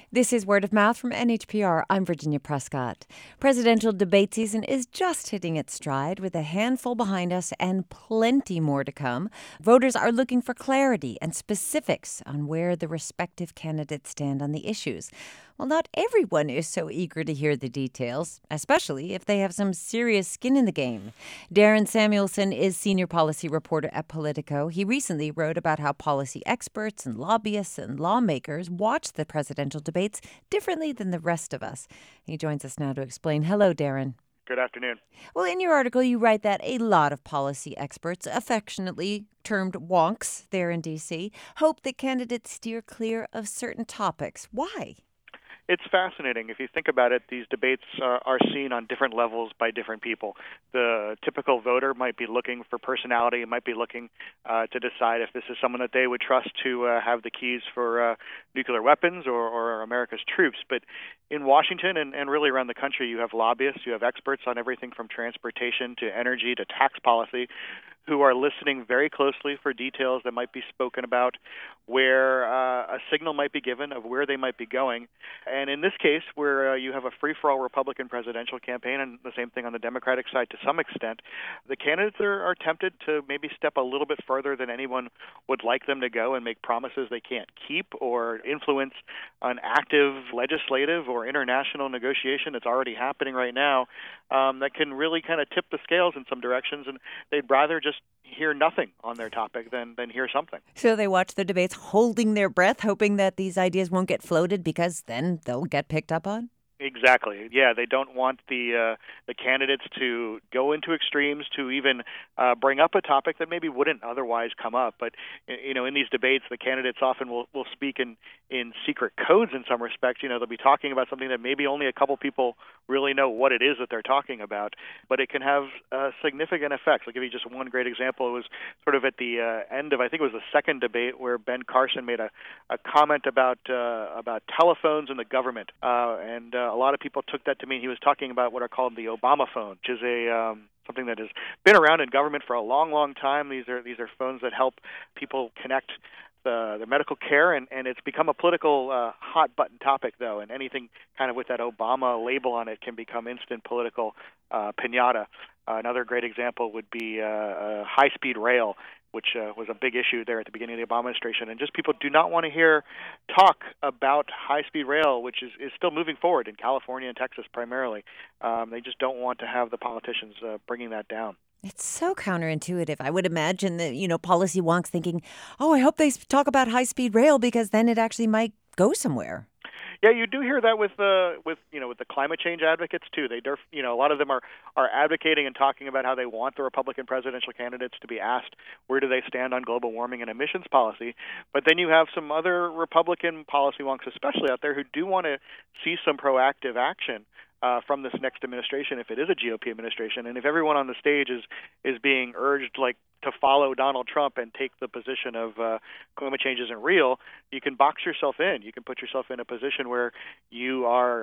This is Word of Mouth from NHPR. I'm Virginia Prescott. Presidential debate season is just hitting its stride with a handful behind us and plenty more to come. Voters are looking for clarity and specifics on where the respective candidates stand on the issues. Well, not everyone is so eager to hear the details, especially if they have some serious skin in the game. Darren Samuelson is senior policy reporter at Politico. He recently wrote about how policy experts and lobbyists and lawmakers watch the presidential debates differently than the rest of us. He joins us now to explain. Hello, Darren. Good afternoon. Well, in your article, you write that a lot of policy experts, affectionately termed wonks there in D.C., hope that candidates steer clear of certain topics. Why? It's fascinating. If you think about it, these debates are seen on different levels by different people. The typical voter might be looking for personality, might be looking to decide if this is someone that they would trust to have the keys for nuclear weapons or America's troops. But in Washington and really around the country, you have lobbyists, you have experts on everything from transportation to energy to tax policy who are listening very closely for details that might be spoken about, where a signal might be given of where they might be going. And in this case, where you have a free-for-all Republican presidential campaign, and the same thing on the Democratic side to some extent, the candidates are tempted to maybe step a little bit further than anyone would like them to go and make promises they can't keep or influence an active legislative or international negotiation that's already happening right now that can really kind of tip the scales in some directions, and they'd rather just hear nothing on their topic than hear something. So they watch the debates holding their breath, hoping that these ideas won't get floated because then they'll get picked up on? Exactly. Yeah, they don't want the candidates to go into extremes to even bring up a topic that maybe wouldn't otherwise come up. But in these debates, the candidates often will speak in secret codes in some respects. They'll be talking about something that maybe only a couple people really know what it is that they're talking about, but it can have significant effects. I'll give you just one great example. It was sort of at the end of, I think it was the second debate, where Ben Carson made a comment about telephones and the government, and a lot of people took that to mean he was talking about what are called the Obama phone, which is something that has been around in government for a long, long time. These are phones that help people connect their medical care, and it's become a political hot-button topic, though, and anything kind of with that Obama label on it can become instant political piñata. Another great example would be high-speed rail, which was a big issue there at the beginning of the Obama administration. And just people do not want to hear talk about high-speed rail, which is still moving forward in California and Texas primarily. They just don't want to have the politicians bringing that down. It's so counterintuitive. I would imagine that, policy wonks thinking, oh, I hope they talk about high-speed rail because then it actually might go somewhere. Yeah, you do hear that with the climate change advocates too. A lot of them are advocating and talking about how they want the Republican presidential candidates to be asked where do they stand on global warming and emissions policy. But then you have some other Republican policy wonks, especially out there, who do want to see some proactive action from this next administration, if it is a GOP administration, and if everyone on the stage is being urged to follow Donald Trump and take the position of climate change isn't real, you can box yourself in. You can put yourself in a position where you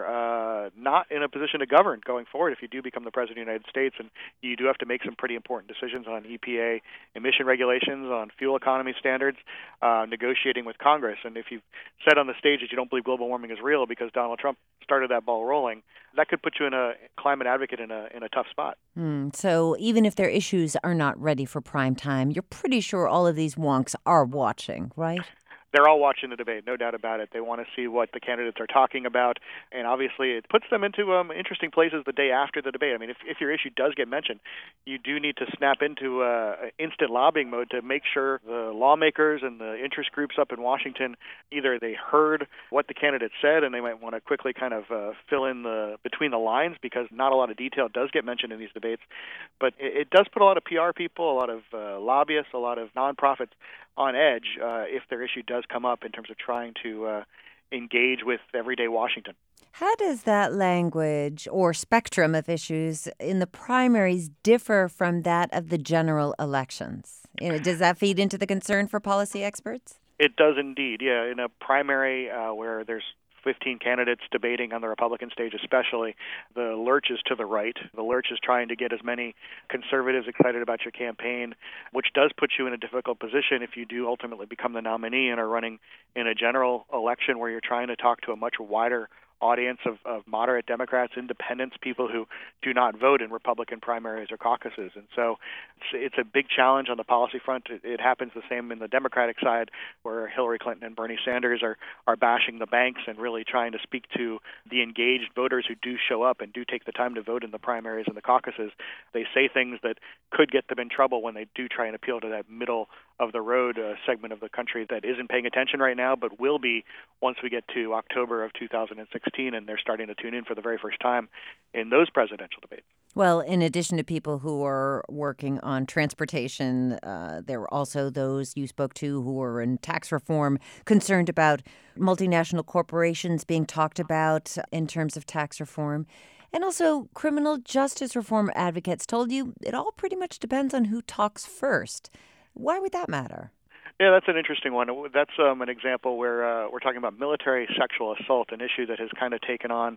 are not in a position to govern going forward if you do become the president of the United States, and you do have to make some pretty important decisions on EPA emission regulations, on fuel economy standards, negotiating with Congress. And if you've said on the stage that you don't believe global warming is real because Donald Trump started that ball rolling, that could put you in a climate advocate in a tough spot. So even if their issues are not ready for prime time, you're pretty sure all of these wonks are watching, right? They're all watching the debate, no doubt about it. They want to see what the candidates are talking about, and obviously it puts them into interesting places the day after the debate. I mean, if your issue does get mentioned, you do need to snap into instant lobbying mode to make sure the lawmakers and the interest groups up in Washington, either they heard what the candidate said and they might want to quickly kind of fill in between the lines, because not a lot of detail does get mentioned in these debates. But it does put a lot of PR people, a lot of lobbyists, a lot of nonprofits on edge if their issue does come up in terms of trying to engage with everyday Washington. How does that language or spectrum of issues in the primaries differ from that of the general elections? Does that feed into the concern for policy experts? It does indeed, yeah. In a primary where there's 15 candidates debating on the Republican stage especially, the lurch is to the right. The lurch is trying to get as many conservatives excited about your campaign, which does put you in a difficult position if you do ultimately become the nominee and are running in a general election where you're trying to talk to a much wider audience of moderate Democrats, independents, people who do not vote in Republican primaries or caucuses. And so it's a big challenge on the policy front. It happens the same in the Democratic side, where Hillary Clinton and Bernie Sanders are bashing the banks and really trying to speak to the engaged voters who do show up and do take the time to vote in the primaries and the caucuses. They say things that could get them in trouble when they do try and appeal to that middle of the road segment of the country that isn't paying attention right now, but will be once we get to October of 2016 and they're starting to tune in for the very first time in those presidential debates. Well, in addition to people who are working on transportation, there were also those you spoke to who were in tax reform, concerned about multinational corporations being talked about in terms of tax reform. And also criminal justice reform advocates told you it all pretty much depends on who talks first. Why would that matter? Yeah, that's an interesting one. That's an example where we're talking about military sexual assault, an issue that has kind of taken on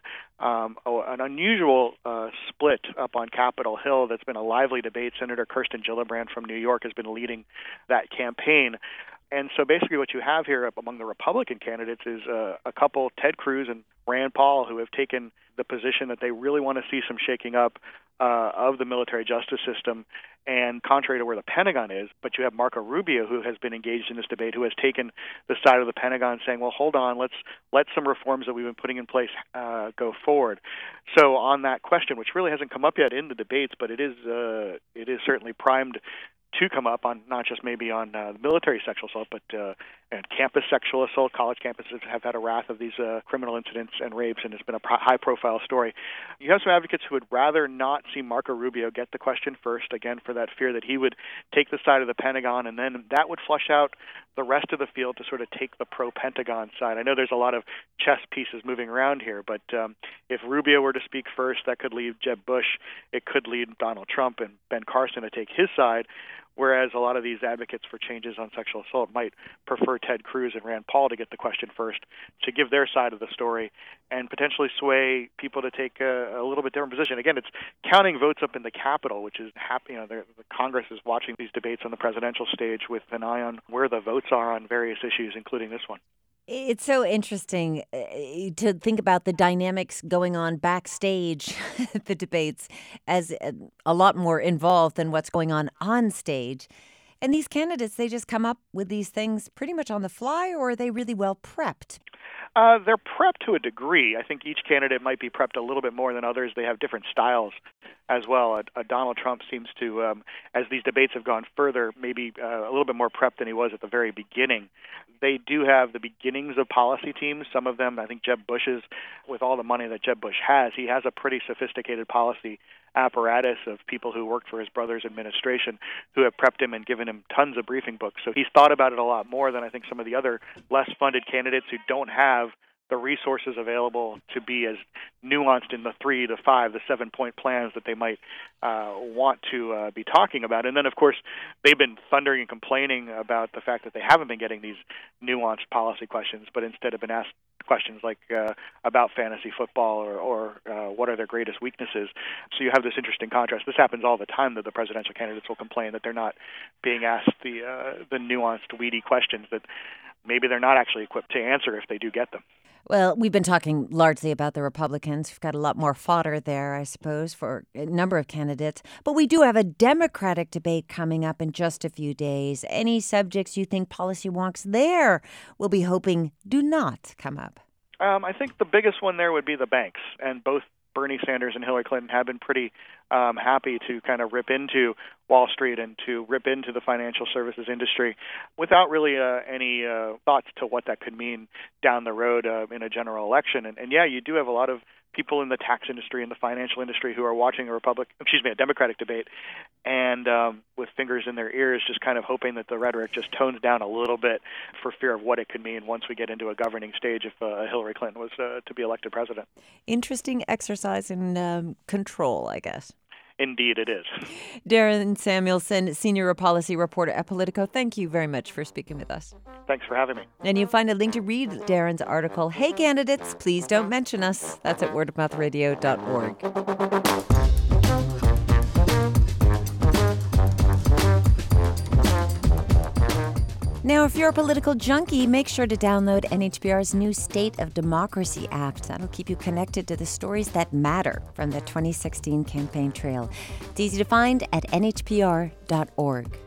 an unusual split up on Capitol Hill. That's been a lively debate. Senator Kirsten Gillibrand from New York has been leading that campaign. And so basically what you have here among the Republican candidates is a couple, Ted Cruz and Rand Paul, who have taken the position that they really want to see some shaking up of the military justice system, and contrary to where the Pentagon is. But you have Marco Rubio, who has been engaged in this debate, who has taken the side of the Pentagon saying, well, hold on, let's let some reforms that we've been putting in place go forward. So on that question, which really hasn't come up yet in the debates, but it is certainly primed to come up on not just maybe on military sexual assault, but and campus sexual assault. College campuses have had a wrath of these criminal incidents and rapes, and it's been a high-profile story. You have some advocates who would rather not see Marco Rubio get the question first, again, for that fear that he would take the side of the Pentagon, and then that would flush out the rest of the field to sort of take the pro-Pentagon side. I know there's a lot of chess pieces moving around here, but if Rubio were to speak first, that could leave Jeb Bush. It could lead Donald Trump and Ben Carson to take his side, whereas a lot of these advocates for changes on sexual assault might prefer Ted Cruz and Rand Paul to get the question first, to give their side of the story and potentially sway people to take a little bit different position. Again, it's counting votes up in the Capitol, which is happy. The Congress is watching these debates on the presidential stage with an eye on where the votes are on various issues, including this one. It's so interesting to think about the dynamics going on backstage at the debates as a lot more involved than what's going on stage. And these candidates, they just come up with these things pretty much on the fly, or are they really well prepped? They're prepped to a degree. I think each candidate might be prepped a little bit more than others. They have different styles as well. Donald Trump seems to, as these debates have gone further, maybe a little bit more prepped than he was at the very beginning. They do have the beginnings of policy teams. Some of them, I think Jeb Bush's, with all the money that Jeb Bush has, he has a pretty sophisticated policy apparatus of people who worked for his brother's administration who have prepped him and given him tons of briefing books. So he's thought about it a lot more than I think some of the other less funded candidates who don't have the resources available to be as nuanced in the 3 to 5, the 7-point plans that they might want to be talking about. And then, of course, they've been thundering and complaining about the fact that they haven't been getting these nuanced policy questions, but instead have been asked questions like about fantasy football or what are their greatest weaknesses. So you have this interesting contrast. This happens all the time, that the presidential candidates will complain that they're not being asked the nuanced, weedy questions that maybe they're not actually equipped to answer if they do get them. Well, we've been talking largely about the Republicans. We've got a lot more fodder there, I suppose, for a number of candidates. But we do have a Democratic debate coming up in just a few days. Any subjects you think policy wonks there will be hoping do not come up? I think the biggest one there would be the banks, and both Bernie Sanders and Hillary Clinton have been pretty happy to kind of rip into Wall Street and to rip into the financial services industry without really any thoughts to what that could mean down the road in a general election. And yeah, you do have a lot of people in the tax industry and the financial industry who are watching a Democratic debate and with fingers in their ears, just kind of hoping that the rhetoric just tones down a little bit for fear of what it could mean once we get into a governing stage if Hillary Clinton was to be elected president. Interesting exercise in control, I guess. indeed it is. Darren Samuelson, Senior Policy Reporter at Politico, thank you very much for speaking with us. Thanks for having me. And you'll find a link to read Darren's article, Hey Candidates, Please Don't Mention Us. That's at wordofmouthradio.org. Now, if you're a political junkie, make sure to download NHPR's new State of Democracy app. That'll keep you connected to the stories that matter from the 2016 campaign trail. It's easy to find at nhpr.org.